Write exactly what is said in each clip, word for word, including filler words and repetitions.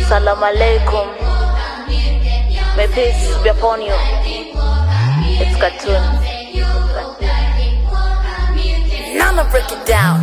Salam alaikum. May peace be upon you. It's cartoon. Now I'ma break it down.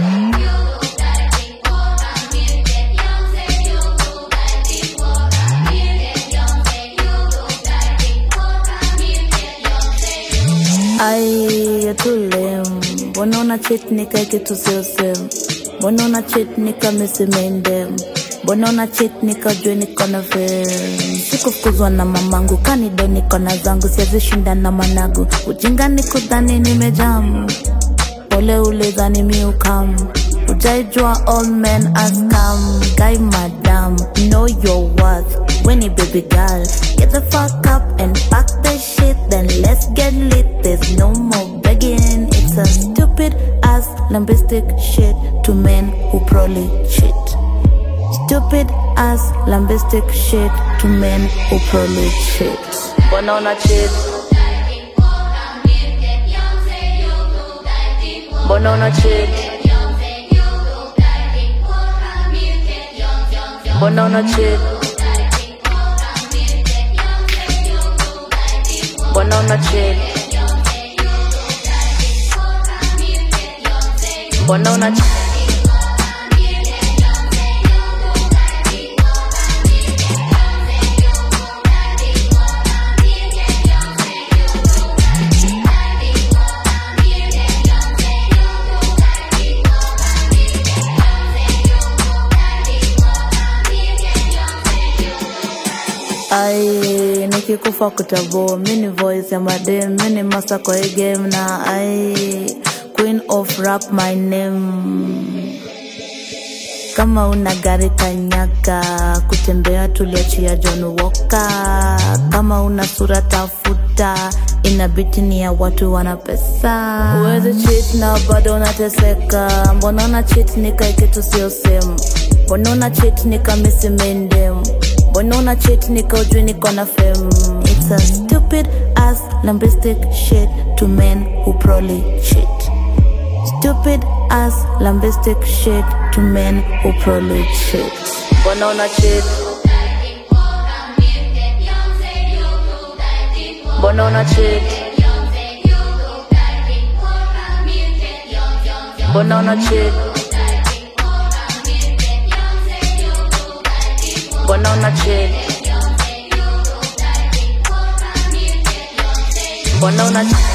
Ay, too lame. Mbona una cheat nika kitu sio same. Mbona una cheat nika misi mendem. Mbona una cheat nika jwe niko na fame. Sikufukuzwa na mamangu, kanido niko na zangu. Siwezi shinda na managu, ujinga nikudhani nimejamu. Pole ulidhani miukamu, ujaijua all men are scam. Guy madam, know your worth. Winnie baby girl, get the fuck up and pack the shit, then let's get lit. There's no more begging. It's a stupid ass lambistic shit to men who probably cheat. Stupid ass lambistic shit to men who probably cheat. Mbona una cheat? Mbona una cheat? Mbona una cheat? Mbona una cheat? Mbona una cheat? Ay, nikikufa kutabo, mini voice ya madem, mini master kwa hii game na ay, queen of rap my name. Kama una gari kanyaga, kutembea tuliachia John Walker. Kama una sura tafuta, inabiti ni ya watu wana pesa. Uwezi cheat na bado unateseka. Mbona una cheat nika kitu sio same. Mbona una cheat nika misi mendem. Mbona una cheat nika ujui niko na fame. It's a stupid ass lambistic shit to men who probably cheat. Stupid ass lambistic shit to men who probably cheat. Mbona una cheat? Mbona una cheat? Mbona una cheat? Mbona una cheat? Mbona una cheat?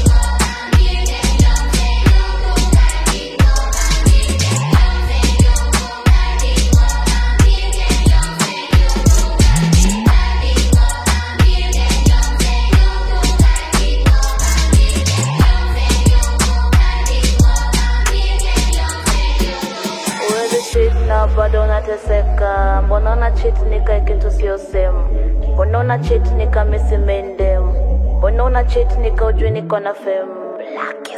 Bado unateseka. Mbona una cheat nika kitu sio same. Mbona una cheat nika misi mendem. Mbona una cheat nika ujui niko na fame. Black